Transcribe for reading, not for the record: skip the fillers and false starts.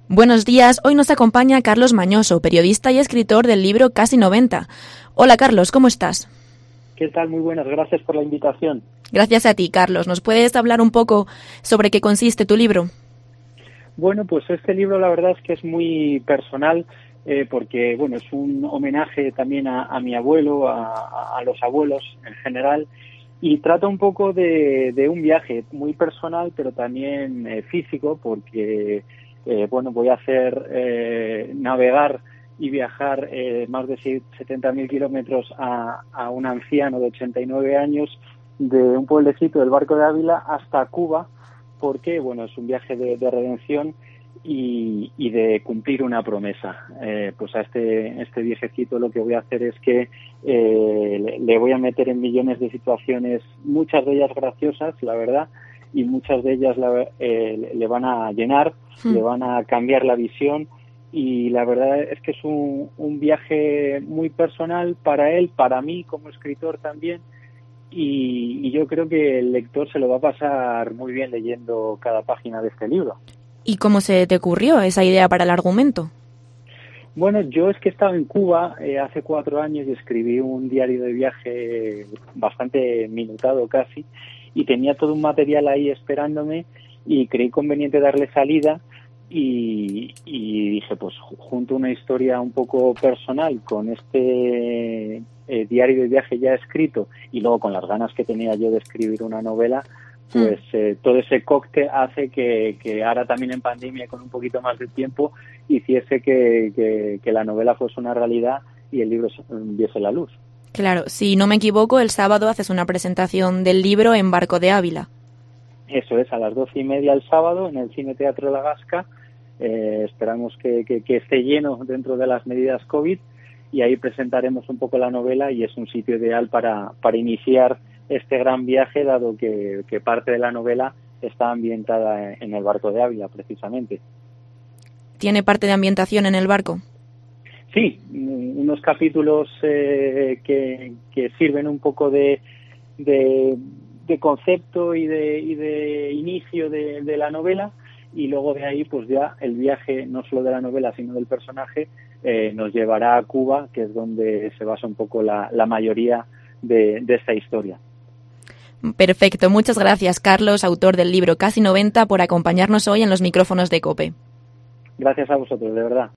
Buenos días, hoy nos acompaña Carlos Mañoso, periodista y escritor del libro Casi 90. Hola Carlos, ¿cómo estás? ¿Qué tal? Muy buenas, gracias por la invitación. Gracias a ti, Carlos. ¿Nos puedes hablar un poco sobre qué consiste tu libro? Bueno, pues este libro la verdad es que es muy personal porque bueno, es un homenaje también a mi abuelo, a los abuelos en general, y trata un poco de un viaje muy personal pero también físico porque bueno, voy a hacer navegar y viajar más de 70.000 kilómetros a un anciano de 89 años de un pueblecito del Barco de Ávila hasta Cuba, porque bueno, es un viaje de redención y de cumplir una promesa. Pues a este viejecito lo que voy a hacer es que le voy a meter en millones de situaciones, muchas de ellas graciosas, la verdad, y muchas de ellas le van a llenar, le van a cambiar la visión, y la verdad es que es un viaje muy personal para él, para mí como escritor también, y yo creo que el lector se lo va a pasar muy bien leyendo cada página de este libro. ¿Y cómo se te ocurrió esa idea para el argumento? Bueno, yo es que he estado en Cuba hace 4 años y escribí un diario de viaje bastante minutado casi, y tenía todo un material ahí esperándome y creí conveniente darle salida y dije, pues junto una historia un poco personal con este diario de viaje ya escrito y luego con las ganas que tenía yo de escribir una novela, pues todo ese cóctel hace que ahora también en pandemia, con un poquito más de tiempo, hiciese que la novela fuese una realidad y el libro viese la luz. Claro, si no me equivoco, el sábado haces una presentación del libro en Barco de Ávila. Eso es, a las 12:30 el sábado en el Cine Teatro La Gasca. Esperamos que esté lleno dentro de las medidas COVID, y ahí presentaremos un poco la novela, y es un sitio ideal para iniciar este gran viaje, dado que parte de la novela está ambientada en el Barco de Ávila, precisamente. ¿Tiene parte de ambientación en el barco? Sí, unos capítulos que sirven un poco de concepto y de inicio de la novela, y luego de ahí pues ya el viaje, no solo de la novela sino del personaje, nos llevará a Cuba, que es donde se basa un poco la mayoría de esta historia. Perfecto, muchas gracias Carlos, autor del libro Casi 90, por acompañarnos hoy en los micrófonos de COPE. Gracias a vosotros, de verdad.